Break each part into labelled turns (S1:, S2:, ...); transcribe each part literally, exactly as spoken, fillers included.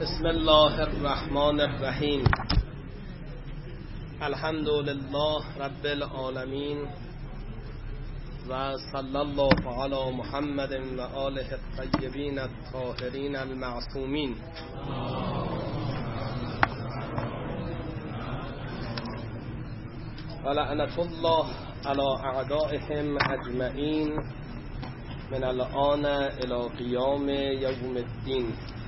S1: بسم الله الرحمن الرحیم. الحمد لله رب العالمین و صلی الله علی محمد و آله الطیبین الطاهرین المعصومین. و لعنة الله علی اعدائهم اجمعین من الآن الى قیام یوم الدین.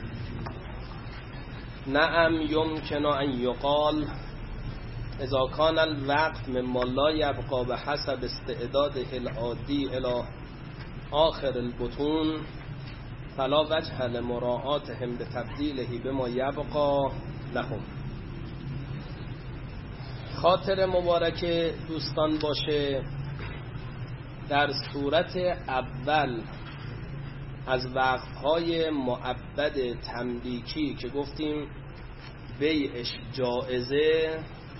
S1: نعم يمكن أن يقال إذا كان الوقت مما لا يبقى بحسب استعداده العادي إلى آخر البطون فلا وجه لمراعاتهم بتبديله بما يبقى لهم. خاطر مبارک دوستان باشه، در صورت اول از وقفهای معبد تملیکی که گفتیم بیعش جائزه،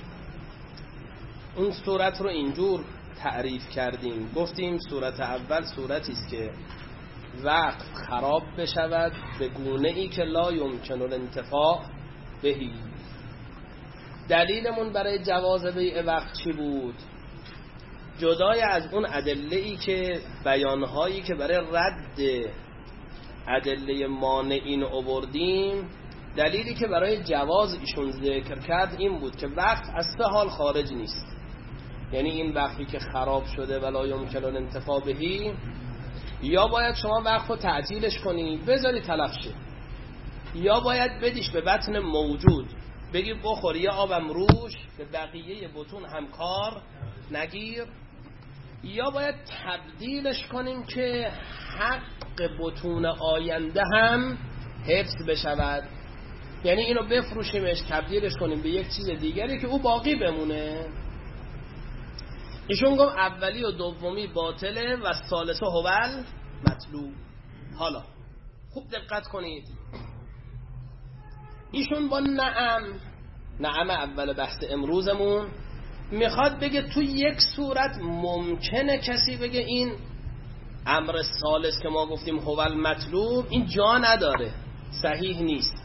S1: اون صورت رو اینجور تعریف کردیم. گفتیم صورت اول صورتی است که وقف خراب بشود به گونه ای که لا یمکن الانتفاع بهی. دلیلمون برای جواز بیع وقف چی بود؟ جدای از اون ادله ای که بیانهایی که برای رد ادله مانعین آوردیم، دلیلی که برای جواز ایشون ذکر کرد این بود که وقف از سه حال خارج نیست. یعنی این وقفی که خراب شده ولا یمکن الانتفاع بهی، یا باید شما وقف رو تعطیلش کنی بذاری تلف شه، یا باید بدیش به بطن موجود بگی بخور یا آبم روش به بقیه بطون هم کار نگیر، یا باید تبدیلش کنیم که حق بطون آینده هم حفظ بشود. یعنی اینو بفروشیمش تبدیلش کنیم به یک چیز دیگری که او باقی بمونه. ایشون گفت اولی و دومی باطله و ثالثه هول مطلوب. حالا خوب دقت کنید، ایشون با نعم نعم اول بحث امروزمون میخواد بگه تو یک صورت ممکنه کسی بگه این امر ثالث که ما گفتیم هول مطلوب این جا نداره، صحیح نیست.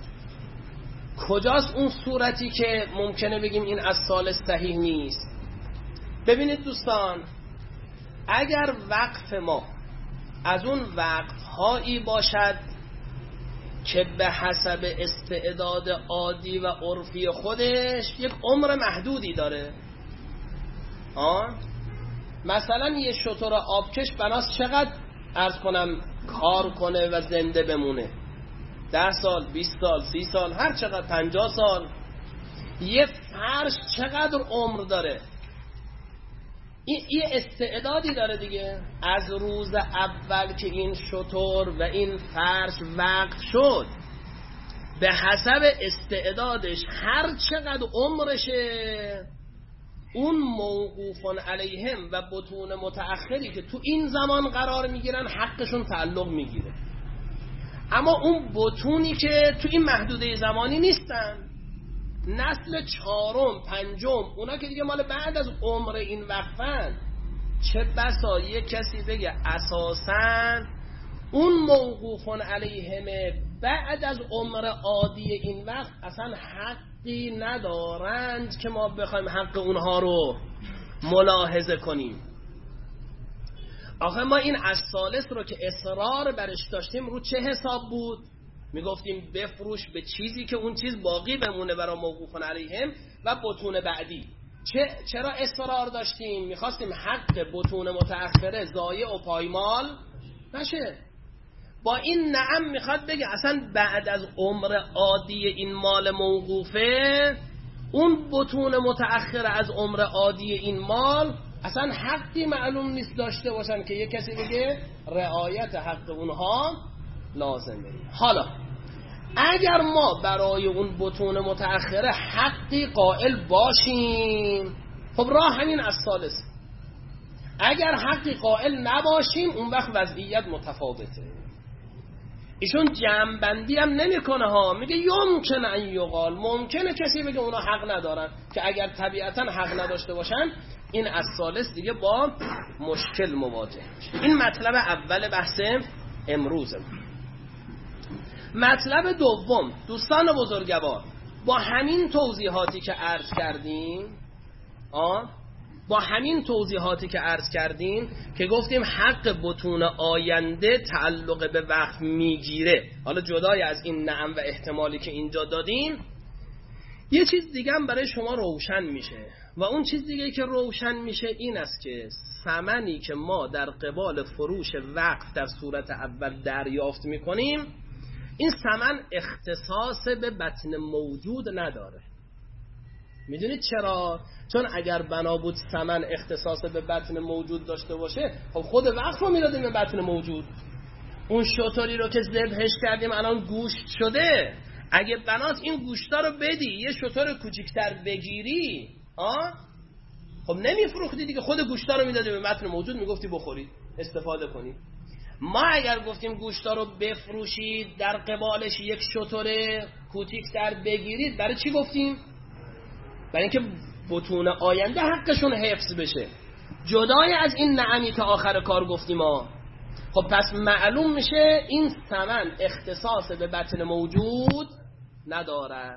S1: کجاست اون صورتی که ممکنه بگیم این از ثالث صحیح نیست؟ ببینید دوستان، اگر وقف ما از اون وقف هایی باشد که به حسب استعداد عادی و عرفی خودش یک عمر محدودی داره، آه؟ مثلا یه شتر آبکش بناس چقدر عرض کنم کار کنه و زنده بمونه؟ ده سال، بیست سال، سی سال، هر چقدر، پنجاه سال. یه فرش چقدر عمر داره؟ این یه استعدادی داره دیگه. از روز اول که این شتر و این فرش وقف شد به حسب استعدادش هر چقدر عمرشه، اون موقوفون علیهم و بطون متأخری که تو این زمان قرار میگیرن حقشون تعلق میگیره. اما اون بطونی که تو این محدوده زمانی نیستن، نسل چهارم، پنجم، اونا که دیگه مال بعد از عمر این وقفن، چه بسا یک کسی بگه اساساً اون موقوفون علیهم بعد از عمر عادی این وقت اصلا حقی ندارند که ما بخوایم حق اونها رو ملاحظه کنیم. آخه ما این از ثالث رو که اصرار برش داشتیم رو چه حساب بود؟ میگفتیم بفروش به چیزی که اون چیز باقی بمونه برای موقوفون علیهم و بطون بعدی. چه چرا اصرار داشتیم؟ میخواستیم حق بطون متأخره ضایع و پایمال نشه. با این نعم میخواد بگه اصلا بعد از عمر عادی این مال موقوفه، اون بطون متأخره از عمر عادی این مال اصلا حقی معلوم نیست داشته باشن که یک کسی بگه رعایت حق اونها لازمه. حالا اگر ما برای اون بطون متأخره حقی قائل باشیم، خب راه همین از ثالث. اگر حقی قائل نباشیم اون وقت وضعیت متفاوته. ایشون جمع‌بندی هم نمیکنه ها، میگه یمکن ان یقال، ممکنه کسی بگه اونا حق ندارن، که اگر طبیعتا حق نداشته باشن این از ثالث دیگه با مشکل مواجه. این مطلب اول بحث امروزه. مطلب دوم دوستان بزرگوار، با همین توضیحاتی که عرض کردیم آه با همین توضیحاتی که عرض کردیم که گفتیم حق بطون آینده تعلق به وقت میگیره، حالا جدای از این نعم و احتمالی که اینجا دادیم، یه چیز دیگه هم برای شما روشن میشه و اون چیز دیگه که روشن میشه این است که ثمنی که ما در قبال فروش وقف در صورت اول دریافت میکنیم، این ثمن اختصاص به بطن موجود نداره. میدونید چرا؟ چون اگر بنا بود ثمن اختصاص به بطن موجود داشته باشه، خب خود وقف رو میدادیم به بطن موجود. اون شطوری رو که ذبحش کردیم الان گوشت شده، اگه بناست این گوشتا رو بدی یه شطور کوچیکتر بگیری آه خب نمیفروختی دیگه، خود گوشتا رو میدادی به بطن موجود، میگفتی بخورید استفاده کنید. ما اگر گفتیم گوشتا رو بفروشید در قبالش یک شطور کوچیکتر بگیرید، برای چی گفتیم؟ برای اینکه بطون آینده حقشون حفظ بشه، جدای از این نعمی که آخر کار گفتیم ها. خب پس معلوم میشه این ثمن اختصاص به بطن موجود نداره.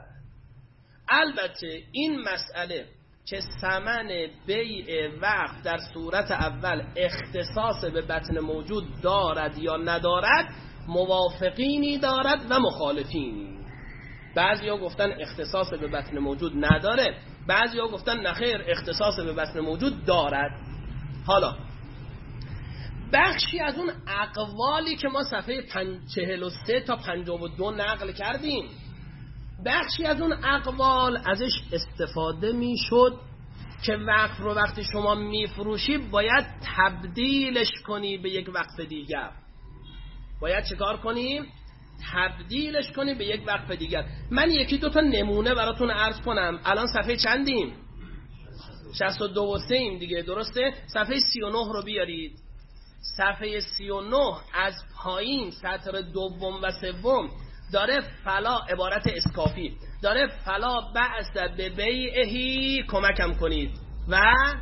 S1: البته این مسئله که ثمن بیع وقف در صورت اول اختصاص به بطن موجود دارد یا ندارد، موافقینی دارد و مخالفینی. بعضی ها گفتن اختصاص به بطن موجود نداره، بعضی ها گفتن نخیر اختصاص به بطن موجود دارد. حالا بخشی از اون اقوالی که ما صفحه چهل و سه تا پنجاه و دو نقل کردیم، بخشی از اون اقوال ازش استفاده می شد که وقف رو وقتی شما می فروشی باید تبدیلش کنی به یک وقف دیگر. باید چیکار کنی؟ تبدیلش کنی به یک وقف دیگر. من یکی دو تا نمونه براتون عرض کنم. الان صفحه چندیم؟ شصت و دو و سه ایم دیگه، درسته؟ صفحه سی و نه رو بیارید. صفحه سی و نه از پایین سطر دوم و سوم داره فلا، عبارت اسکافی داره، فلا بعث به بیعهی، کمکم کنید، و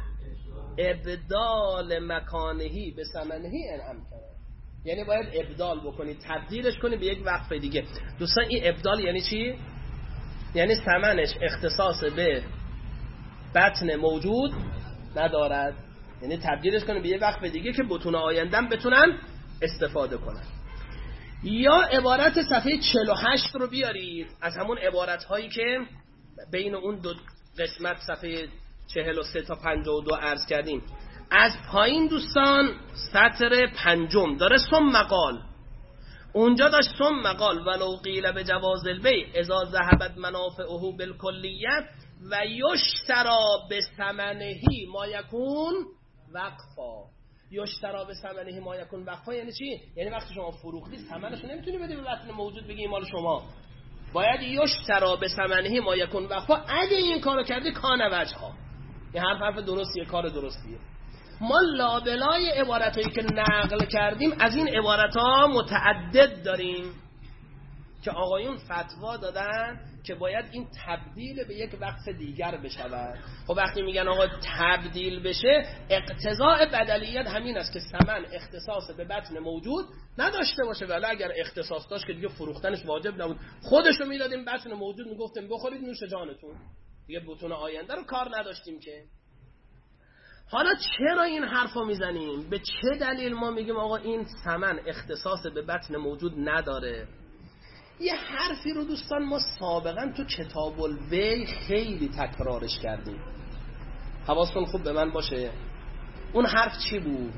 S1: ابدال مکانهی به ثمنهی انعام کنه. یعنی باید ابدال بکنید، تبدیلش کنید به یک وقف دیگه. دوستان این ابدال یعنی چی؟ یعنی ثمنش اختصاص به بطن موجود ندارد، یعنی تبدیلش کنید به یک وقف دیگه که بطون آیندم بتونن استفاده کنن. یا عبارت صفحه چهل و هشت رو بیارید، از همون عبارت هایی که بین اون دو قسمت صفحه چهل و سه تا پنجاه و دو عرض کردیم. از پایین دوستان سطر پنجم داره ثم مقال، اونجا داشت ثم مقال ولو قیل به جواز البیع اذا ذهبت منافعه بالکلیه و یشترا به ثمنهی ما یکون وقفا. یشترا به ثمنهی ما یکون وقفا یعنی چی؟ یعنی وقتی شما فروختی ثمنشو نمیتونی بدی به بطن موجود بگی مال شما، باید یشترا به ثمنهی ما یکون وقفا. اگه این کارو کردی کان وجها، این حرف حرف درستیه، کار درستیه. ما لابلای عبارتایی که نقل کردیم از این عبارتها متعدد داریم که آقایون فتوا دادن که باید این تبدیل به یک وقف دیگر بشود. خب وقتی میگن آقا تبدیل بشه، اقتضاء بدلیت همین است که ثمن اختصاص به بطن موجود نداشته باشه، ولی اگر اختصاص داشت که دیگه فروختنش واجب نبود، خودشو میدادیم بطن موجود، میگفتیم بخورید نوش جانتون، دیگه بطون آینده رو کار نداشتیم که. حالا چرا این حرفو میزنیم؟ به چه دلیل ما میگیم آقا این ثمن اختصاص به بطن موجود نداره؟ یه حرفی رو دوستان ما سابقا تو کتاب البیع خیلی تکرارش کردیم، حواستون خوب به من باشه. اون حرف چی بود؟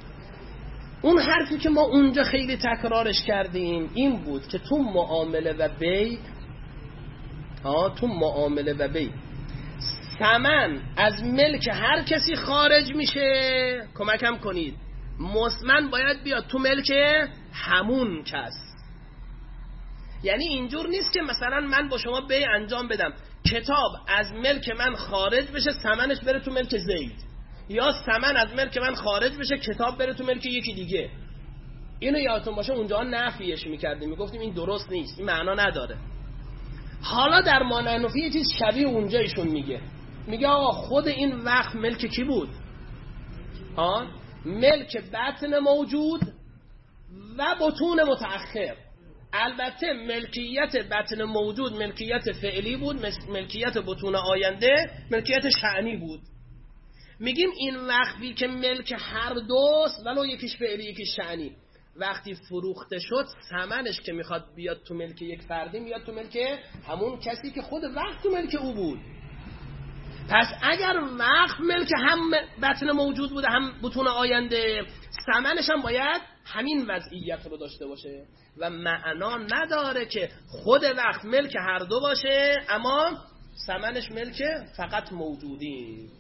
S1: اون حرفی که ما اونجا خیلی تکرارش کردیم این بود که تو معامله و بیع ها تو معامله و بیع ثمن از ملک هر کسی خارج میشه، کمکم کنید، مصمن باید بیاد تو ملک همون کس. یعنی اینجور نیست که مثلا من با شما بیع انجام بدم، کتاب از ملک من خارج بشه ثمنش بره تو ملک زید، یا ثمن از ملک من خارج بشه کتاب بره تو ملک یکی دیگه. اینو یادتون باشه اونجا نفیش میکردیم، میگفتیم این درست نیست، این معنا نداره. حالا در مانعنفی یه چیز شبیه اونجا ایشون میگه، میگه آقا خود این وقت ملک کی بود؟ ها؟ ملک بطن موجود و بطون متأخر. البته ملکیت بطن موجود ملکیت فعلی بود، ملکیت بطون آینده ملکیت شأنی بود. میگیم این وقتی که ملک هر دوست ولو یکیش فعلی یکیش شأنی، وقتی فروخته شد ثمنش که میخواد بیاد تو ملک یک فردی میاد تو ملک همون کسی که خود وقت تو ملک او بود. پس اگر وقت ملک هم بطن موجود بوده هم بطون آینده، ثمنش هم باید همین وضعیت رو داشته باشه و معنا نداره که خود وقت ملک هر دو باشه اما ثمنش ملک فقط موجودی.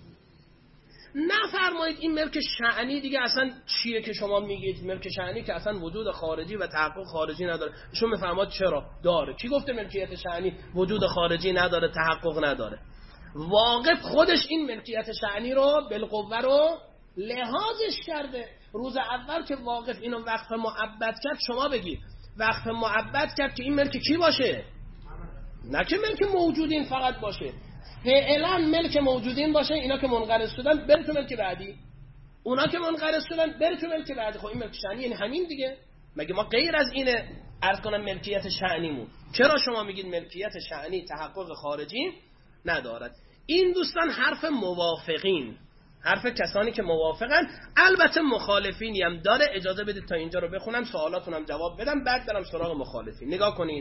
S1: نفرمایید این ملک شأنی دیگه اصلا چیه که شما میگید ملک شأنی که اصلا وجود خارجی و تحقق خارجی نداره. شما میفرماد چرا داره؟ کی گفته ملکیت شأنی وجود خارجی نداره تحقق نداره؟ واقف خودش این ملکیت شأنی رو بالقوه رو لحاظش کرده. روز اول که واقف اینو وقف معبد کرد، شما بگید وقف معبد کرد که این ملک کی باشه؟ نه که ملک موجودین فقط باشه، فعلا ملک موجودین باشه. اینا که منقرض شدن بره تو ملک بعدی، اونا که منقرض شدن بره تو ملک بعدی. خب این ملک شأنی یعنی همین دیگه. مگه ما غیر از اینه عرض کنم ملکیت شأنیمون؟ چرا شما میگید ملکیت شأنی تحقق خارجی ندارد؟ این دوستان حرف موافقین، حرف کسانی که موافقن. البته مخالفینی هم داره. اجازه بدید تا اینجا رو بخونم سوالاتونم جواب بدم بعد برم سراغ مخالفین. نگاه کنید.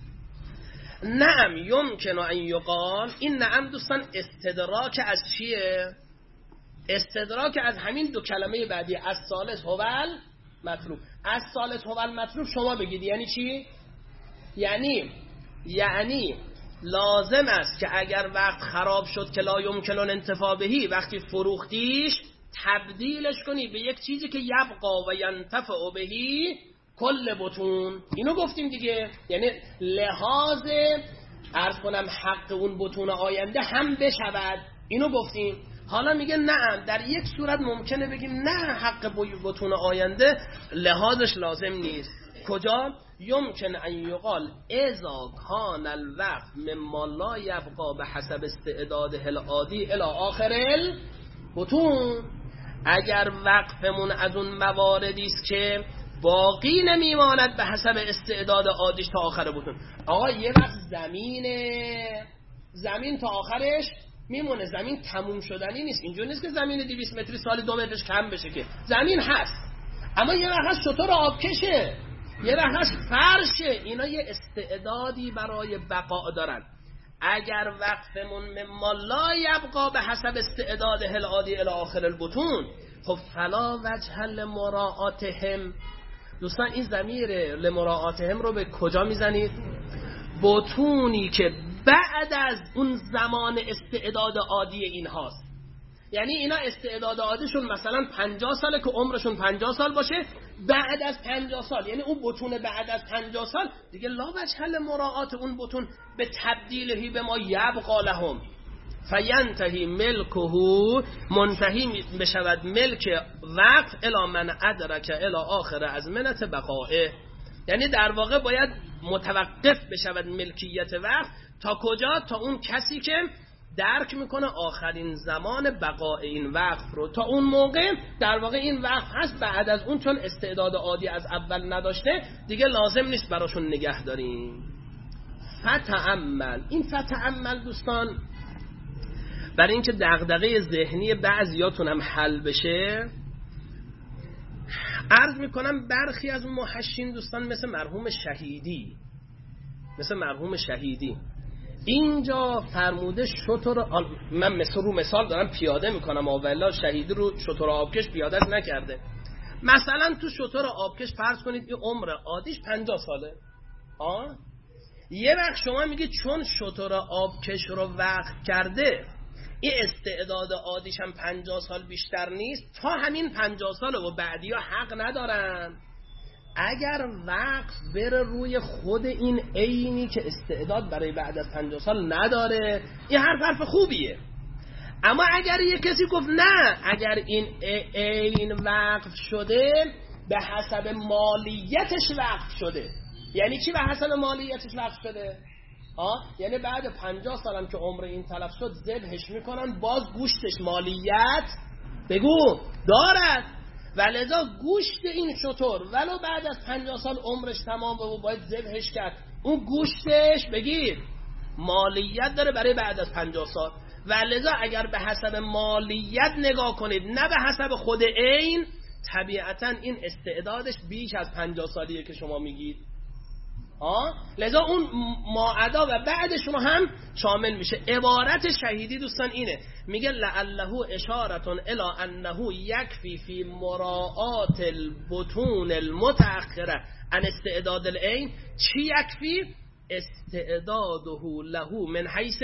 S1: نعم یمکن ان یقال، این نعم دوستان استدراک از چیه؟ استدراک از همین دو کلمه بعدی، از ثالث هوال مطلوب. از ثالث هوال مطلوب شما بگید یعنی چی؟ یعنی یعنی لازم است که اگر وقت خراب شد که لا یمکن الانتفاع بهی، وقتی فروختیش تبدیلش کنی به یک چیزی که یبقا و ینتفع بهی کل بطون. اینو گفتیم دیگه، یعنی لحاظ عرض کنم حق اون بطون آینده هم بشود. اینو گفتیم. حالا میگه نه، در یک صورت ممکنه بگیم نه حق بطون آینده لحاظش لازم نیست. کجا؟ یمکن ان یقال اذا کان الوقف مما لا یبقا به حسب استعداده العادی الی آخر البطون. اگر وقفمون از اون مواردی است که باقی نمیماند به حسب استعداد عادیش تا آخر بطون. آقا یه وقت زمینه زمین تا آخرش میمونه، زمین تموم شدنی نیست. اینجور نیست که زمین دویست متری سال دو مترش کم بشه، که زمین هست اما یه وقت شطور آبکشه، یه وقت فرشه. اینا یه استعدادی برای بقا دارن. اگر وقفمون مما لا یبقا به حسب استعداد العادی الی آخر البطون، خب فلا وجه لمراعاتهم. دوستان این ضمیر لمراعاتهم رو به کجا میزنید؟ بطونی که بعد از اون زمان استعداد عادی این هاست. یعنی اینا استعداد عادیشون مثلا پنجاه ساله که عمرشون پنجاه سال باشه، بعد از پنجاه سال یعنی اون بطون بعد از پنجاه سال دیگه لا وجه لمراعات اون بطون به تبدیلهی به ما یبقا لهم فینتهی ملکه، منتهی بشود ملک وقت الی من ادرک الی آخر ازمنت بقائه. یعنی در واقع باید متوقف بشود ملکیت وقت تا کجا؟ تا اون کسی که درک میکنه آخرین زمان بقای این وقف رو. تا اون موقع در واقع این وقف هست، بعد از اون چون استعداد عادی از اول نداشته دیگه لازم نیست براشون نگه داریم. فتأمل، این فتأمل دوستان برای اینکه دغدغه ذهنی بعضیاتون هم حل بشه، عرض میکنم برخی از محشین دوستان مثل مرحوم شهیدی مثل مرحوم شهیدی اینجا فرموده شتر، من مثل رو مثال دارم پیاده میکنم، اولا شهیدی رو شتر آبکش پیاده نکرده. مثلا تو شتر آبکش فرض کنید این عمر عادیش پنجاه ساله. آه؟ یه وقت شما میگید چون شتر آبکش رو وقف کرده این استعداد عادیش هم پنجاه سال بیشتر نیست، تا همین پنجاه سال و بعدی ها حق ندارن. اگر وقف بره روی خود این عینی که استعداد برای بعد از پنجاه سال نداره، این حرف حرف خوبیه. اما اگر یه کسی گفت نه، اگر این عین وقف شده به حسب مالیتش وقف شده. یعنی چی به حسب مالیتش وقف شده؟ آه؟ یعنی بعد پنجاه سالم که عمر این تلف شد ذبحش میکنن، باز گوشتش مالیت بگو دارد. و لذا گوشت این شتر ولو بعد از پنجاه سال عمرش تمام و باید ذبحش کرد، اون گوشتش بگیر مالیت داره برای بعد از پنجاه سال. و لذا اگر به حسب مالیت نگاه کنید نه به حسب خود عین، طبیعتا این استعدادش بیش از پنجاه سالیه که شما میگید. آه؟ لذا اون ماعدا و بعد شما هم شامل میشه. عبارت شهیدی دوستان اینه، میگه لعله اشارتون الی انه یکفی فی مراعات البطون المتأخره ان استعداد العین. چی یکفی؟ استعداده له من حیث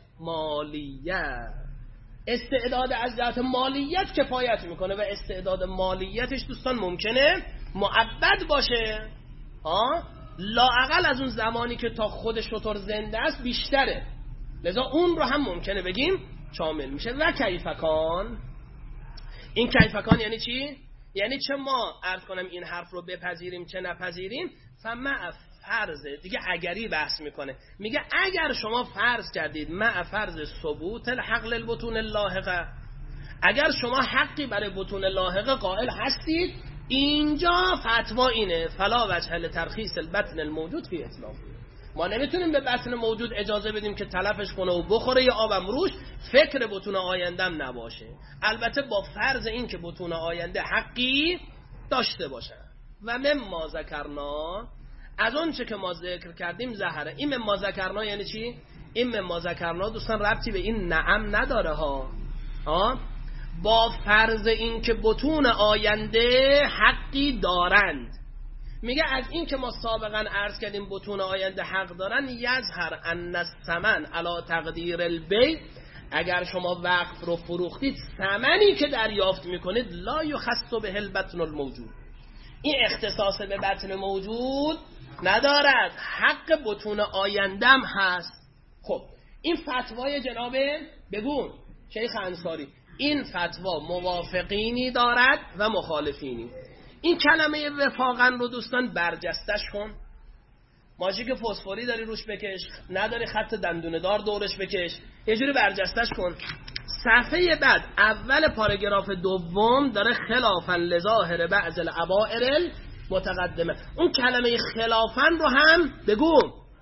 S1: المالیت. استعداد از جهت مالیت کفایت میکنه و استعداد مالیتش دوستان ممکنه معبد باشه، ها لااقل از اون زمانی که تا خود شتر زنده است بیشتره، لذا اون رو هم ممکنه بگیم شامل میشه. و کیفکان، این کیفکان یعنی چی؟ یعنی چه ما عرض کنم این حرف رو بپذیریم چه نپذیریم. فمع فرض دیگه اگری بحث میکنه، میگه اگر شما فرض کردید مع فرض ثبوت الحق للبطون اللاحقه، اگر شما حقی برای بطون لاحقه قائل هستید، اینجا فتوا اینه فلا وجه لترخیص البطن الموجود فی اطلاق. ما نمیتونیم به بطن موجود اجازه بدیم که تلفش کنه و بخوره یا آبم روش، فکر بطون آیندم نباشه، البته با فرض این که بطون آینده حقی داشته باشن. و مما ذکرنا، از اون چه که ما ذکر کردیم زهره. این مما ذکرنا یعنی چی؟ این مما ذکرنا دوستان ربطی به این نعم نداره ها. ها با فرض این که بطون آینده حقی دارند، میگه از این که ما سابقا عرض کردیم بطون آینده حق دارن، یظهر ان الثمن علی تقدیر البیع، اگر شما وقف رو فروختید ثمنی که دریافت میکنید لا یخص به البطن الموجود، این اختصاص به بطن موجود ندارد، حق بطون آیندم هست. خب این فتوای جناب بگون شیخ انصاری، این فتوا موافقینی دارد و مخالفینی. این کلمه وفاقا رو دوستان برجستش کن، ماژیک فسفوری داری روش بکش، نداری خط دندونه دار دورش بکش، یه جوری برجستش کن. صفحه بعد اول پاراگراف دوم داره خلافا لظاهر بعض العبائر متقدمه، اون کلمه خلافا رو هم بگو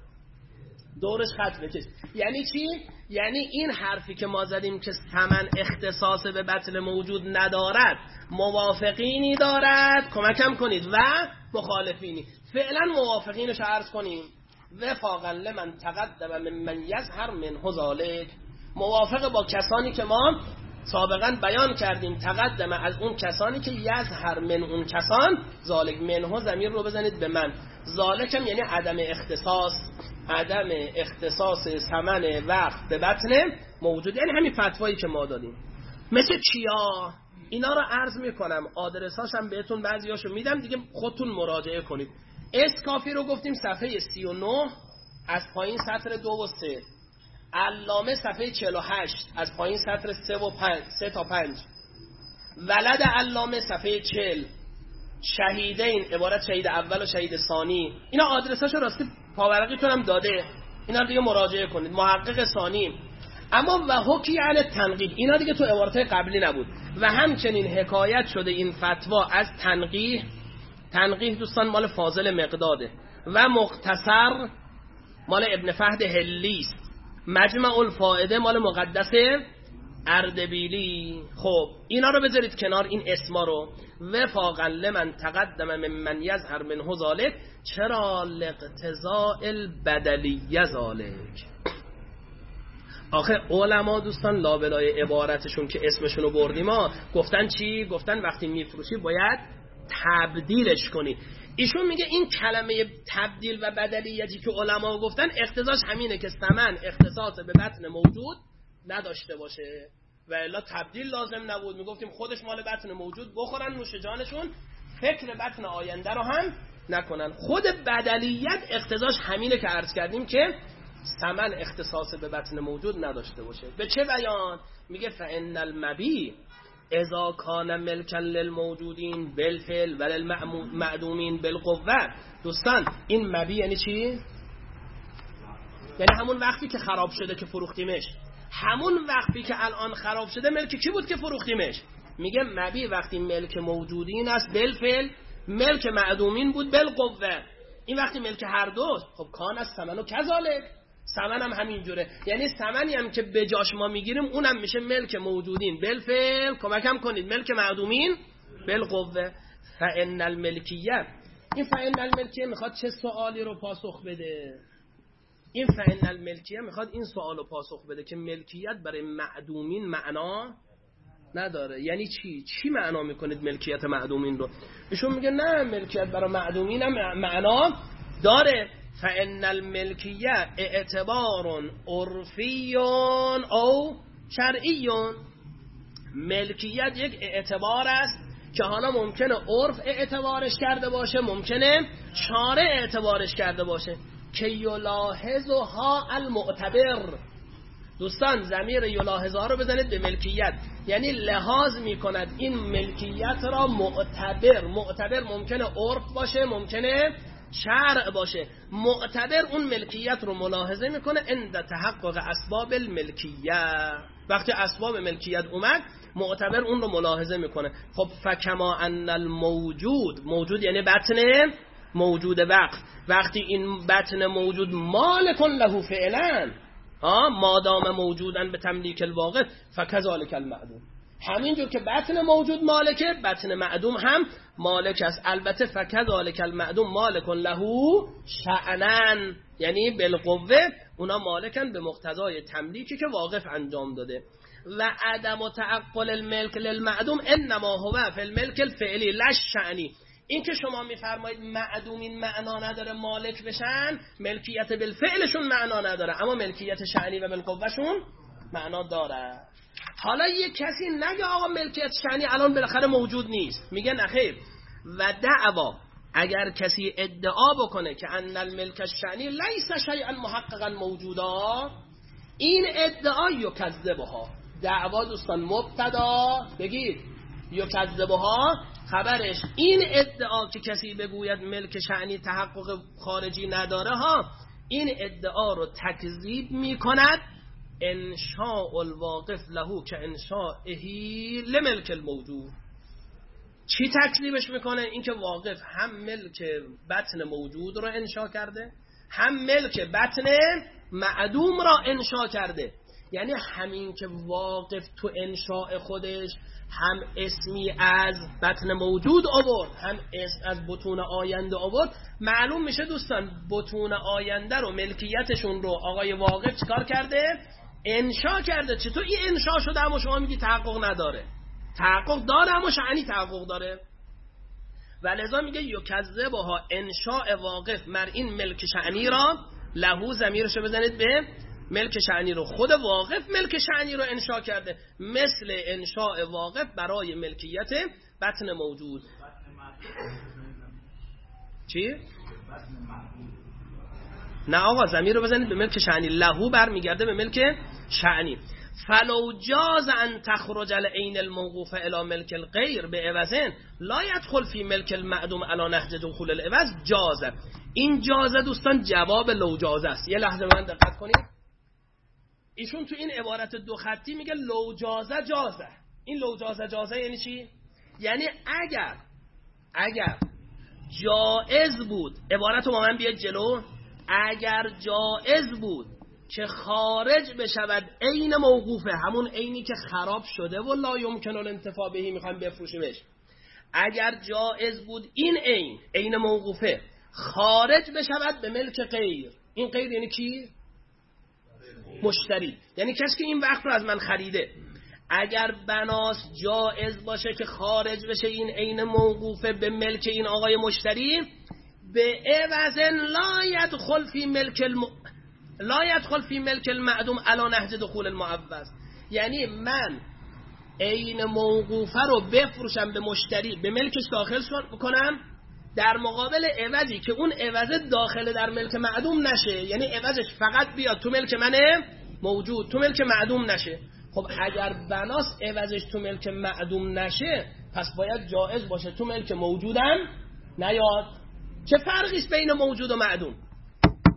S1: دورش خط بکش. یعنی چی؟ یعنی این حرفی که ما زدیم که ثمن اختصاص به بطن موجود ندارد، موافقینی دارد، کمکم کنید، و مخالفینی. فعلا موافقینش عرض کنیم. وفاقا لمن تقدم ممن یظهر منه ذلک، موافق با کسانی که ما سابقا بیان کردیم، تقدم از اون کسانی که یظهر من اون کسان، ذالک منه ضمیر رو بزنید به من، ذالک هم یعنی عدم اختصاص، عدم اختصاص ثمن وقف به بطن موجود، یعنی همین فتوایی که ما دادیم. مثل چیا؟ اینا رو عرض میکنم، آدرساش هم بهتون بعضیاشو میدم دیگه، خودتون مراجعه کنید. اسکافی رو گفتیم صفحه سی و نه از پایین سطر دو و سه، علامه صفحه چهل و هشت از پایین سطر سه و پنج، سه تا پنج، ولد علامه صفحه چهل، شهیدین عبارت شهید اول و شهید ثانی، اینا آدرساشو راستی پاورقیتون هم داده، اینا رو دیگه مراجعه کنید. محقق ثانی. اما و حکی علی تنقیح، اینا دیگه تو عبارت قبلی نبود. و همچنین حکایت شده این فتوا از تنقیح، تنقیح دوستان مال فاضل مقداده، و مختصر مال ابن فهد هلیست، مجمع الفائده مال مقدس اردبیلی. خب اینا رو بذارید کنار، این اسما رو. وفاقا لمن تقدم ممن یظهر منه ذلک، چرا لاقتضاء البدلیه ذلک. آخه علما دوستان لابلای عبارتشون که اسمشون رو بردیم ما، گفتن چی؟ گفتن وقتی میفروشی باید تبدیلش کنی. ایشون میگه این کلمه تبدیل و بدلیتی که علما گفتن اقتضاش همینه که ثمن اختصاص به بطن موجود نداشته باشه، و الا تبدیل لازم نبود، میگفتیم خودش مال بطن موجود بخورن نوش جانشون، فکر بطن آینده رو هم نکنن. خود بدلیت اقتضاش همینه که عرض کردیم که ثمن اختصاص به بطن موجود نداشته باشه. به چه بیان؟ میگه فإن المبیع اذا کان ملکا للموجودین بالفعل وللمعدومین بالقوه. دوستان این مبیع یعنی چی؟ یعنی همون وقتی که خراب شده که فروختیمش، همون وقتی که الان خراب شده ملک کی بود که فروختیمش؟ میگه مبی وقتی ملک موجودین است بالفعل، ملک معدومین بود بالقوه. این وقتی ملک هر دوست، خب کان است ثمن و کذالک، ثمن هم همین جوره. یعنی ثمنی هم که به جاش ما میگیریم اونم میشه ملک موجودین بالفعل، کمکم کنید، ملک معدومین بالقوه. فان الملکیه، این فان الملکیه میخواد چه سوالی رو پاسخ بده؟ این فان الملکیه میخواد این سوالو پاسخ بده که ملکیت برای معدومین معنا نداره. یعنی چی؟ چی معنا میکنید ملکیت معدومین رو؟ ایشون میگه نه، ملکیت برای معدومین هم معنا داره. فان الملکیه اعتبار عرفی او شرعی. ملکیت یک اعتبار است که حالا ممکنه عرف اعتبارش کرده باشه، ممکنه شارع اعتبارش کرده باشه. که یلاحظها المعتبر. دوستان ضمیر یلاحظها رو بزنید به ملکیت، یعنی لحاظ میکند این ملکیت را معتبر. معتبر ممکنه عرف باشه، ممکنه شرع باشه. معتبر اون ملکیت رو ملاحظه میکنه عند تحقق اسباب الملکیه. وقتی اسباب ملکیت اومد، معتبر اون رو ملاحظه میکنه. خب فکما ان الموجود، موجود یعنی بطن موجود وقت، وقتی این بطن موجود مالک له فعلا، ها مادام موجودن به تملیک الواقع، فکذالک المعدوم. همینجور که بطن موجود مالکه، بطن معدوم هم مالک است. البته فکذالک المعدوم مالک له شأنن، یعنی بالقوه اونا مالکن به مقتضای تملیکی که واقف انجام داده. و عدم تعقل الملک للمعدوم انما هو فی الملک الفعلی لا الشأنی. این که شما میفرمایید معدومین معنا نداره مالک بشن، ملکیت بالفعلشون معنا نداره، اما ملکیت شأنی و بالقوهشون معنا داره. حالا یه کسی نگه آقا ملکیت شأنی الان بالاخره موجود نیست، میگه نخیر. و دعوا، اگر کسی ادعا بکنه که ان الملک الشأنی لیس شیئا محققا موجودا، این ادعا یکذبها. دعوا دوستان مبتدا بگید، یکذبها خبرش. این ادعا که کسی بگوید ملک شأنی تحقق خارجی نداره ها، این ادعا رو تکذیب میکند انشاء الواقف له که انشاءهی لملک الموجود. چی تکذیبش میکنه؟ این که واقف هم ملک بطن موجود رو انشاء کرده، هم ملک بطن معدوم را انشاء کرده. یعنی همین که واقف تو انشاء خودش هم اسمی از بطن موجود آورد، هم اسم از بطون آینده آورد، معلوم میشه دوستان بطون آینده رو ملکیتشون رو آقای واقف چکار کرده؟ انشاء کرده. چطور این انشاء شده اما شما میگی تحقق نداره؟ تحقق داره اما شأنی تحقق داره. و لذا میگه یکذبها، انشاء واقف مر این ملک شأنی را لهو، ضمیرشو بزنید به ملک شأنی رو، خود واقف ملک شأنی رو انشاء کرده، مثل انشاء واقف برای ملکیت بطن موجود. چی؟ نه آقا، ضمیر رو بزنید به ملک شأنی، لهو برمیگرده به ملک شأنی. فلو جاز ان تخرج العین الموقوفه الی ملک الغیر بعوض لا يدخل فی ملک المعدوم علی نهج دخول العوض جازه. این جازه دوستان جواب لو جازه است. یه لحظه من دقت کنید. ایشون تو این عبارت دو خطی میگه لو جازه جازه. این لو جازه جازه یعنی چی؟ یعنی اگر اگر جائز بود، عبارت رو با من بیاد جلو، اگر جائز بود که خارج بشود عین موقوفه، همون عینی که خراب شده و لا یمکن الانتفاع بهی میخوایم بفروشیمش، اگر جائز بود این عین عین موقوفه خارج بشود به ملک غیر. این غیر یعنی کی؟ مشتری، یعنی کسی که این وقت رو از من خریده. اگر بناس جائز باشه که خارج بشه این عین موقوفه به ملک این آقای مشتری، به عوض لا يدخل فی ملک الم... لا يدخل فی ملک المعدوم علی نهج دخول المعوض. یعنی من عین موقوفه رو بفروشم به مشتری، به ملکش داخل کنم، در مقابل عوضی که اون عوض داخل در ملک معدوم نشه، یعنی عوضش فقط بیاد تو ملک منه موجود، تو ملک معدوم نشه. خب اگر بناس عوضش تو ملک معدوم نشه، پس باید جائز باشه تو ملک موجودم نیاد. چه فرقی است بین موجود و معدوم؟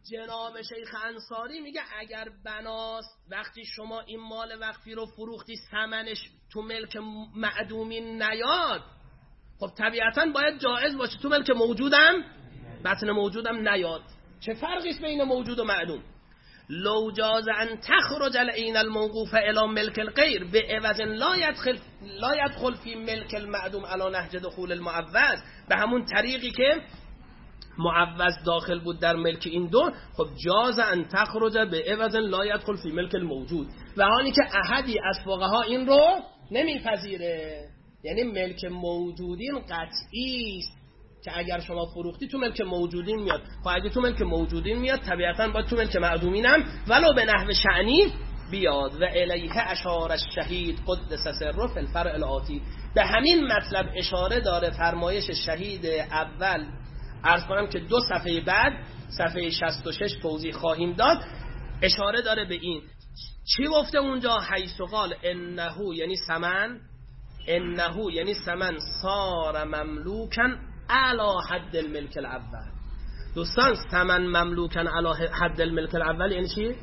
S1: جناب شیخ انصاری میگه اگر بناست وقتی شما این مال وقفی رو فروختی ثمنش تو ملک معدومی نیاد، خب طبیعتاً باید جایز باشه تو ملک موجودم بطن موجودم نیاد. چه فرقی است بین موجود و معدوم؟ لو جاز ان تخرج العین الموقوف الی ملک الغیر بعوض لا يدخل لا يدخل فی ملک المعدوم علی نهج دخول المعوض، به همون طریقی که معوض داخل بود در ملک این دو، خب جاز ان تخرج بعوض لا يدخل فی ملک الموجود، و حالی که احدی از فقها این رو نمیپذیره. یعنی ملک موجودین قطعی است که اگر شما فروختی تو ملک موجودین میاد، خب اگه تو ملک موجودین میاد طبیعتاً باید تو ملک معدومین هم ولو به نحو شأنی بیاد. و الیه اشار الشهید قدس سره فی الفرع الآتی، به همین مطلب اشاره داره فرمایش شهید اول. عرض کنم که دو صفحه بعد صفحه شصت و شش توضیح خواهیم داد، اشاره داره به این. چی گفته اونجا؟ حیث قال انه یعنی ثمن، انه یعنی ثمن صار مملوکا علی حد الملک الاول. دوستان ثمن مملوکا علی حد الملک الاول یعنی چی؟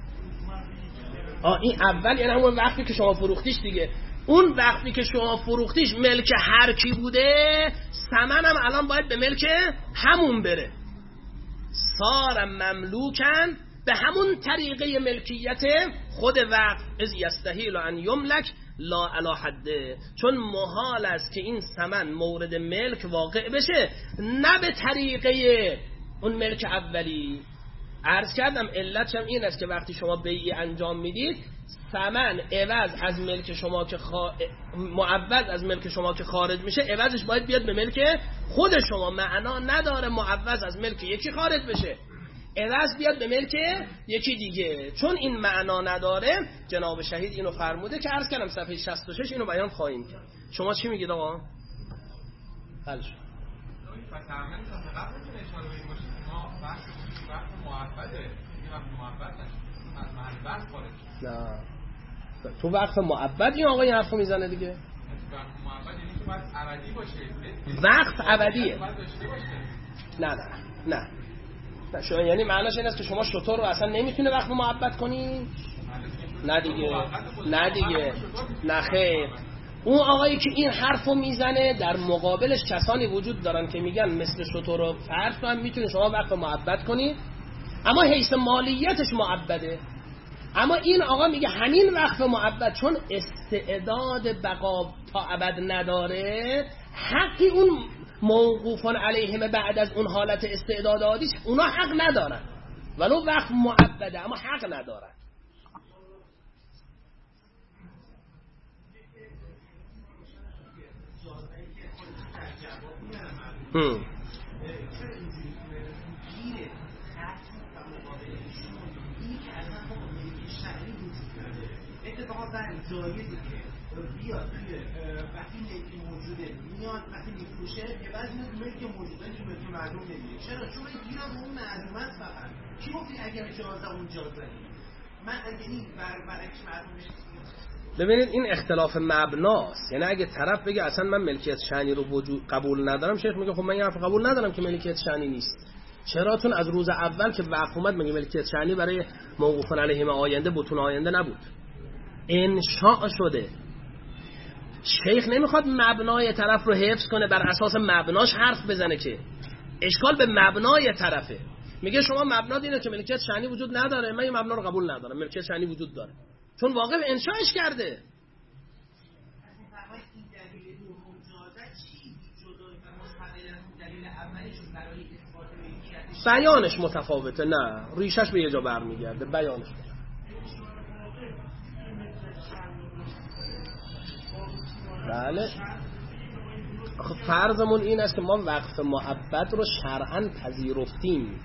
S1: آه این اول یعنی همون وقتی که شما فروختیش دیگه. اون وقتی که شما فروختیش ملک هر کی بوده، ثمن هم الان باید به ملک همون بره. صار مملوکن به همون طریقه ملکیت خود وقت، از یستحیل ان یملک لا علی حده، چون محال است که این ثمن مورد ملک واقع بشه نه به طریقه اون ملک اولی. عرض کردم علتش هم این است که وقتی شما بیعی انجام میدید، ثمن عوض از ملک شما که خا... معوض از ملک شما که خارج میشه، عوضش باید بیاد به ملک خود شما. معنا نداره معوض از ملک یکی خارج بشه عوض بیاد به ملک یکی دیگه. چون این معنا نداره جناب شهید اینو فرموده که عرض کردم صفحه شصت و شش اینو بیان خواهیم کرد. شما چی میگید آقا؟ حل شد.
S2: پس عمل تا قبل میتونه اشاره به این باشه ما بحث بحث معبده، این وقت معبد نشه از محل بحث خارج.
S1: نه تو وقت معبد این آقا این حرفو میزنه دیگه.
S2: وقت معبد یعنی که باید ابدی باشه.
S1: وقت ابدیه. نه نه نه نه شما یعنی معناش این است که شما شطور رو اصلا نمیتونه وقت معبد کنی؟ نه دیگه نه دیگه نه خیر. اون آقایی که این حرفو میزنه در مقابلش کسانی وجود دارن که میگن مثل شطور و فرض هم میتونه شما وقت معبد کنی، اما حیث مالیتش معبده. اما این آقا میگه همین وقف معبد چون استعداد بقا تا ابد نداره، حقی اون موقوفان علیهم بعد از اون حالت استعدادادیش اونا حق ندارن، ولو وقف معبده اما حق ندارن. هم.
S3: اتفاقا برای جایزی که بیاد توی وقتی ملکی موجوده میاد وقتی میفروشه یه بعضی ملک موجوده که ملک معلوم نمیده. چرا؟ چون این گیرا به اون معلومت فقط چی گفتی اگر اجازه اون جازه من اگه این برعکس معلوم نشه.
S1: ببینید این اختلاف مبناست. یعنی اگه طرف بگه اصلا من ملکیت شأنی رو وجود قبول ندارم، شیخ میگه خب من این حرف قبول ندارم که ملکیت شأنی نیست. چرا؟ چون از روز اول که وقف اومد میگه ملکیت شأنی برای موقوفان علیهم آینده بتون آینده نبود، انشاء شده. شیخ نمیخواد مبنای طرف رو حفظ کنه بر اساس مبناش حرف بزنه، که اشکال به مبنای طرفه. میگه شما مبنا اینه که ملکیت شأنی وجود نداره، من این مبنا رو قبول ندارم، ملکیت شأنی وجود داره چون واقع انشاءش کرده. بیانش متفاوته، نه ریشش به یه جا برمیگرده، بیانش بله. خب فرضمون این است که ما وقف معبد رو شرعاً پذیرفتیم.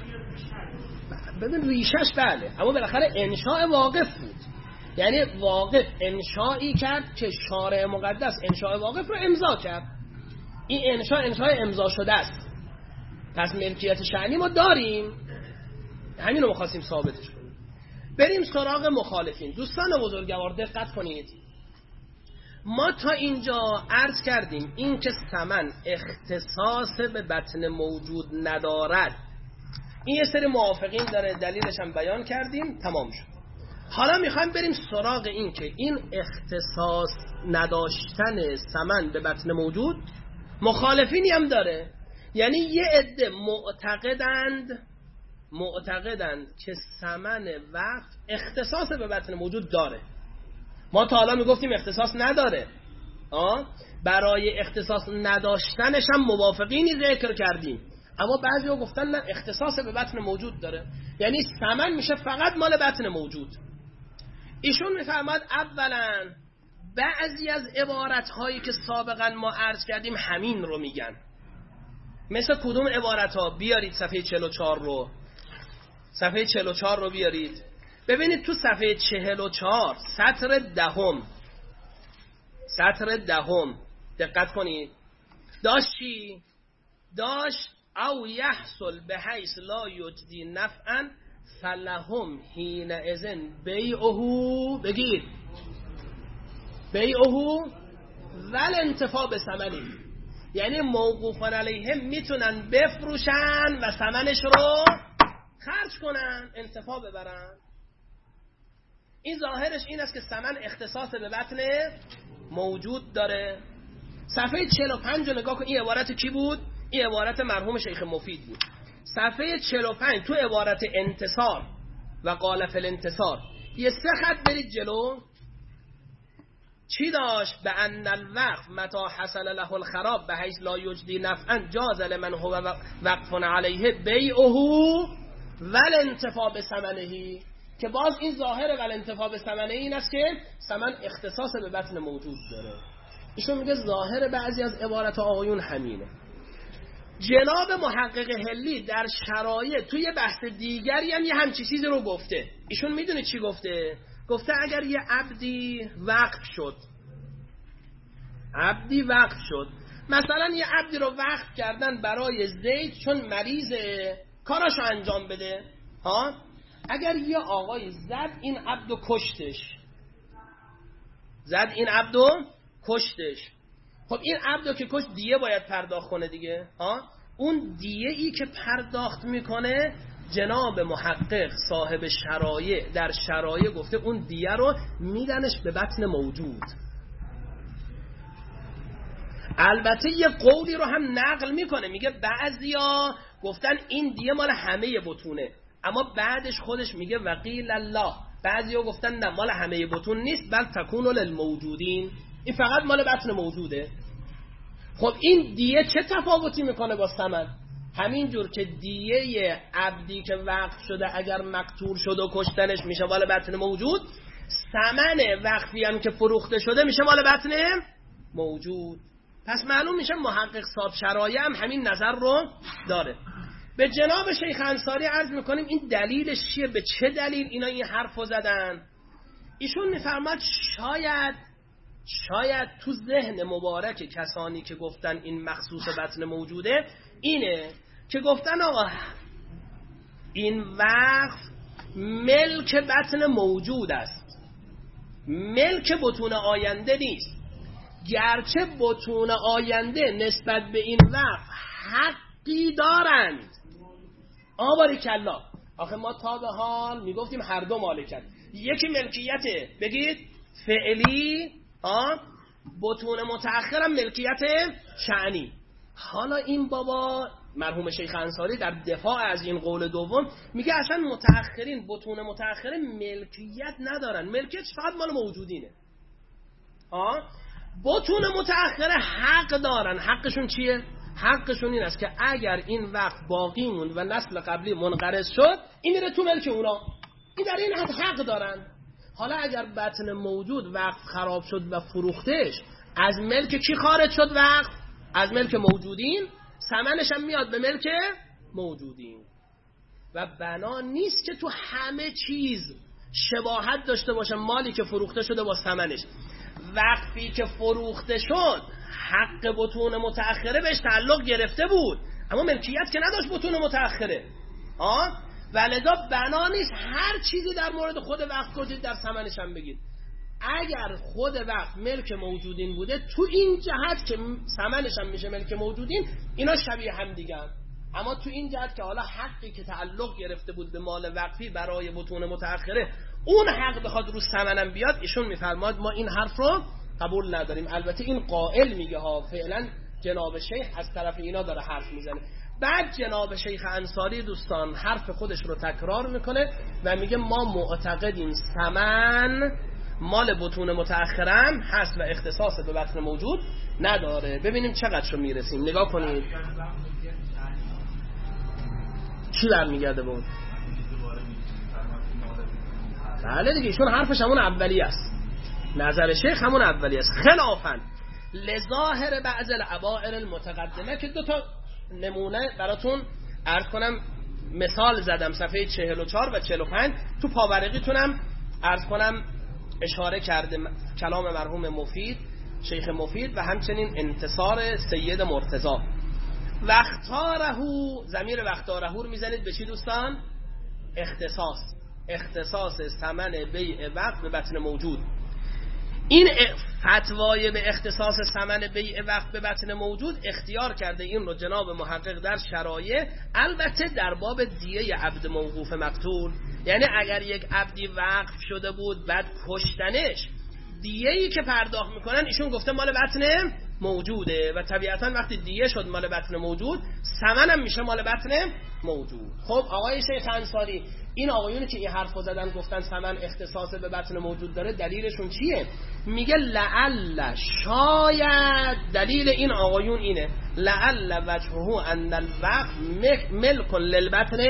S1: ببین ریشش بله، اما بالاخره انشاء واقف بود. یعنی واقف انشائی کرد که شارع مقدس انشاء واقف رو امضا کرد. این انشاء انشاء امضا شده است، پس ملکیت شأنی ما داریم. همین رو می‌خواستیم ثابتش کنیم. بریم سراغ مخالفین. دوستان بزرگوار دقت کنید، ما تا اینجا عرض کردیم این که ثمن اختصاص به بطن موجود ندارد این یه سری موافقین داره، دلیلش هم بیان کردیم، تمام شد. حالا میخوایم بریم سراغ این که این اختصاص نداشتن سمن به بطن موجود مخالفینی هم داره. یعنی یه عده معتقدند معتقدند که سمن وقف اختصاص به بطن موجود داره. ما تا حالا میگفتیم اختصاص نداره. آه؟ برای اختصاص نداشتنش هم موافقینی ذکر کردیم، اما بعضی ها گفتن نه، اختصاص به بطن موجود داره، یعنی سمن میشه فقط مال بطن موجود. ایشون میفرماد اولا بعضی از عبارت هایی که سابقا ما عرض کردیم همین رو میگن. مثل کدوم عبارت ها؟ بیارید صفحه چهل و چهار رو، صفحه چهل و چهار رو بیارید ببینید. تو صفحه چهل و چهار سطر دهم، سطر دهم دقت کنید. داشت چی؟ داشت او یحصل به حیث لا یجدی نفعا فلهم حین اذن بیعهو، بگید بیعهو ول انتفاع به ثمنی، یعنی موقوفان علیهم میتونن بفروشن و ثمنش رو خرج کنن، انتفاع ببرن. این ظاهرش این است که ثمن اختصاص به بطن موجود داره. صفحه چهل و پنج رو نگاه کن. این عبارت کی بود؟ این عبارت مرحوم شیخ مفید بود. صفحه چهل و پنج تو عبارت انتصار و قال فی الانتصار یه سه خط برید جلو. چی داشت؟ به ان الوقف متى حصل له الخراب به حیث لا یجدی نفعا جاز لمن هو وقف علیه بیعه والانتفاع بثمنه، که باز این ظاهر والانتفاع بثمنه این است که ثمن اختصاص به بطن موجود داره. ایشون میگه ظاهر بعضی از عبارت آقایون همینه. جناب محقق حلی در شرایط توی بحث دیگری هم یه همچی چیزی رو گفته. ایشون میدونه چی گفته؟ گفته اگر یه عبدی وقف شد، عبدی وقف شد، مثلا یه عبدی رو وقف کردن برای زید چون مریضه کاراشو انجام بده، ها، اگر یه آقای زد این عبدو کشتش، زد این عبدو کشتش، خب این عبدو که کشت دیه باید پرداخت کنه دیگه، ها، اون دیه ای که پرداخت میکنه جناب محقق صاحب شرایع در شرایع گفته اون دیه رو میدنش به بطن موجود. البته یه قولی رو هم نقل میکنه، میگه بعضیا گفتن این دیه مال همه بطونه، اما بعدش خودش میگه وقیل الله، بعضیا گفتن نه مال همه بطون نیست بل تکون للموجودین، این فقط مال بطن موجوده. خب این دیه چه تفاوتی میکنه با ثمن؟ همین جور که دیه عبدی که وقف شده اگر مقتول شده و کشتنش میشه مال بطن موجود، ثمن وقفی هم که فروخته شده میشه مال بطن موجود. پس معلوم میشه محقق صاحب شرایع هم همین نظر رو داره. به جناب شیخ انصاری عرض میکنیم این دلیلش چیه؟ به چه دلیل اینا این حرف رو زدن؟ ایشون میفرماد شاید شاید تو ذهن مبارک کسانی که گفتن این مخصوص بطن موجوده اینه که گفتن آقا این وقف ملک بطن موجود است، ملک بطون آینده نیست، گرچه بطون آینده نسبت به این وقف حقی دارند. آباری کلا، آخه ما تا به حال میگفتیم هر دو مالکن، یکی ملکیت بگید فعلی، آه بطون متأخرم ملکیت شأنی. حالا این بابا مرحوم شیخ انصاری در دفاع از این قول دوم میگه اصلا متأخرین بطون متأخره ملکیت ندارن، ملکیت فقط مال موجودینه. آه بطون متأخره حق دارن. حقشون چیه؟ حقشون این است که اگر این وقت باقی موند و نسل قبلی منقرض شد این میره تو ملک اونا، این در این حد حق دارن. حالا اگر بطن موجود وقت خراب شد و فروختش، از ملک کی خارج شد وقت؟ از ملک موجودین، ثمنش هم میاد به ملک موجودین. و بنا نیست که تو همه چیز شباهت داشته باشه مالی که فروخته شده با ثمنش. وقتی که فروخته شد حق بطون متأخره بهش تعلق گرفته بود، اما ملکیت که نداشت بطون متأخره. آه ولذا بنا نیست هر چیزی در مورد خود وقت کنید در ثمنش هم بگید. اگر خود وقت ملک موجودین بوده، تو این جهت که ثمنش هم میشه ملک موجودین، اینا شبیه هم دیگه هم. اما تو این جهت که حالا حقی که تعلق گرفته بود به مال وقفی برای بطون متأخره اون حق بخواد رو ثمنم بیاد، ایشون میفرماد ما این حرف رو قبول نداریم. البته این قائل میگه ها، فعلا جناب شیخ از طرف اینا داره حرف میزنه. بعد جناب شیخ انصاری دوستان حرف خودش رو تکرار میکنه و میگه ما معتقدیم ثمن مال بطون متأخرم هست و اختصاص به بطن موجود نداره. ببینیم چقدر رو میرسیم. نگاه کنید چی برمیگرده بود. بله دیگه ایشون حرفش همون اولی است، نظر شیخ همون اولی است. خلافاً لظاهر بعض العبائر المتقدمه که دو تا نمونه براتون عرض کنم، مثال زدم صفحه چهل و چهار و چهل و پنج، تو پاورقیتونم عرض کنم اشاره کرده کلام مرحوم مفید، شیخ مفید و همچنین انتصار سید مرتضی. وقتارهو، ضمیر وقتارهو رو میزنید به چی دوستان؟ اختصاص، اختصاص ثمن بیع وقت به بطن موجود. این فتوای به اختصاص ثمن بیع وقت به بطن موجود اختیار کرده این رو جناب محقق در شرایع، البته در باب دیه عبد موقوف مقتول. یعنی اگر یک عبدی وقف شده بود بعد کشتنش، دیه‌ای که پرداخت میکنن ایشون گفته مال بطن موجوده و طبیعتا وقتی دیه شد مال بطن موجود، ثمن هم میشه مال بطن موجود. خب آقای شیخ انصاری، این آقایونی که این حرفو زدن گفتن ثمن اختصاص به بطن موجود داره، دلیلشون چیه؟ میگه لعل، شاید دلیل این آقایون اینه، لعل وجهه ان الوقف ملک للبطن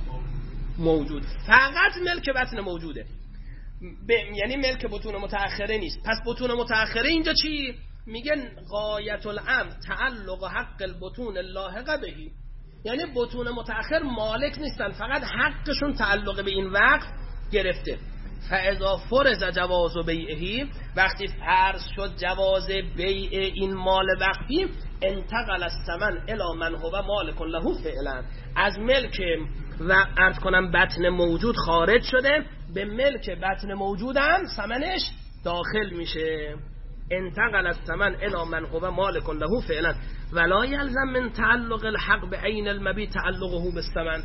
S1: موجود، فقط ملک بطن موجوده، ب... یعنی ملک بطون متأخره نیست. پس بطون متأخره اینجا چی؟ میگه غایت الامر تعلق حق البطون اللاحقه بهی، یعنی بطون متأخر مالک نیستن، فقط حقشون تعلق به این وقت گرفته. فاذا فرض جواز بیعه، وقتی فرض شد جواز بیع این مال وقفی، انتقل الثمن الی من هو مالک له فعلا، از ملک و عرض کنم بطن موجود خارج شده، به ملک بطن موجودم ثمنش داخل میشه. انتقل الثمن الی من هو مالک له فعلا ولا یلزم من تعلق الحق بعین المبی تعلقه بالثمن.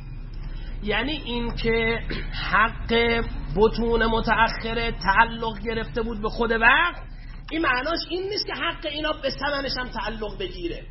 S1: یعنی این که حق بطون متأخره تعلق گرفته بود به خود وقت، این معناش این نیست که حق اینا به ثمنش هم تعلق بگیره.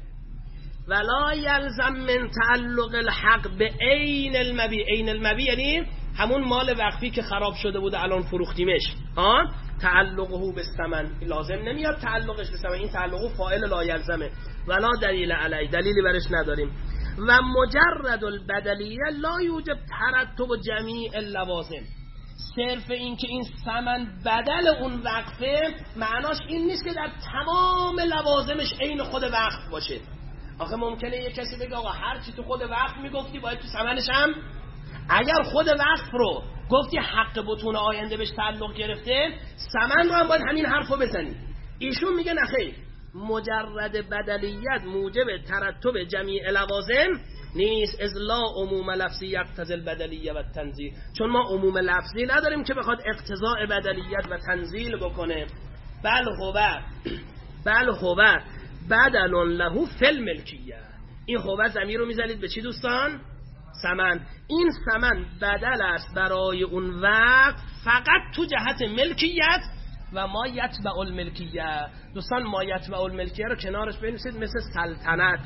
S1: ولا یلزم من تعلق الحق بعین المبی، عین المبی یعنی همون مال وقفی که خراب شده بود الان فروختیمش، ها، تعلقه به ثمن لازم نمیاد تعلقش به ثمن، این تعلقه فاعل لا یلزمه. ولا دلیل علی، دلیلی برش نداریم. و مجرد البدلیه لا یوجب ترتب جمیع اللوازم، صرف این که این ثمن بدل اون وقفه معناش این نیست که در تمام لوازمش عین خود وقف باشه. آخه ممکنه یک کسی بگه آقا هر چی تو خود وقف میگفتی باید تو ثمنش هم، اگر خود وقف رو گفتی حق بطون آینده بهش تعلق گرفته، ثمن رو هم باید همین حرفو بزنی. ایشون میگه نخیر، مجرد بدلیت موجب ترتب جمیع لوازم نیست، از لا عموم لفظی یقتضی البدلیه و تنزیل، چون ما عموم لفظی نداریم که بخواد اقتضاء بدلیت و تنزیل بکنه. بل هو بل هو بدل له فی الملکیه، این هو ضمیر رو میزنید به چی دوستان؟ ثمن. این ثمن بدل است برای اون وقت فقط تو جهت ملکیت و ما یتبع الملکیه. دوستان ما یتبع الملکیه رو کنارش بنویسید، مثل سلطنت،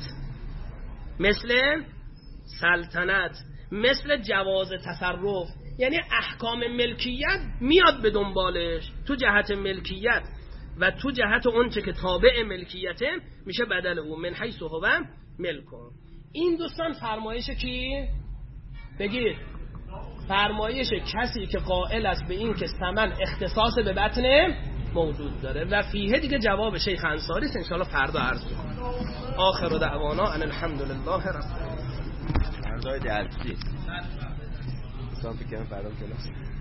S1: مثل سلطنت، مثل جواز تصرف، یعنی احکام ملکیت میاد به دنبالش، تو جهت ملکیت و تو جهت اون چه که تابع ملکیته میشه بدل او، من حیث هو ملکه. این دوستان فرمایش کی؟ بگید فرمایش کسی که قائل است به این که ثمن اختصاص به بطن موجود داره. و فیه دیگه جواب شیخ انصاری است، ان شاء الله فردا عرض می‌کنم. آخر دعوانا ان الحمد لله رب العالمین.
S4: فردا درسی. دوستان فکر کنم فردا کلاس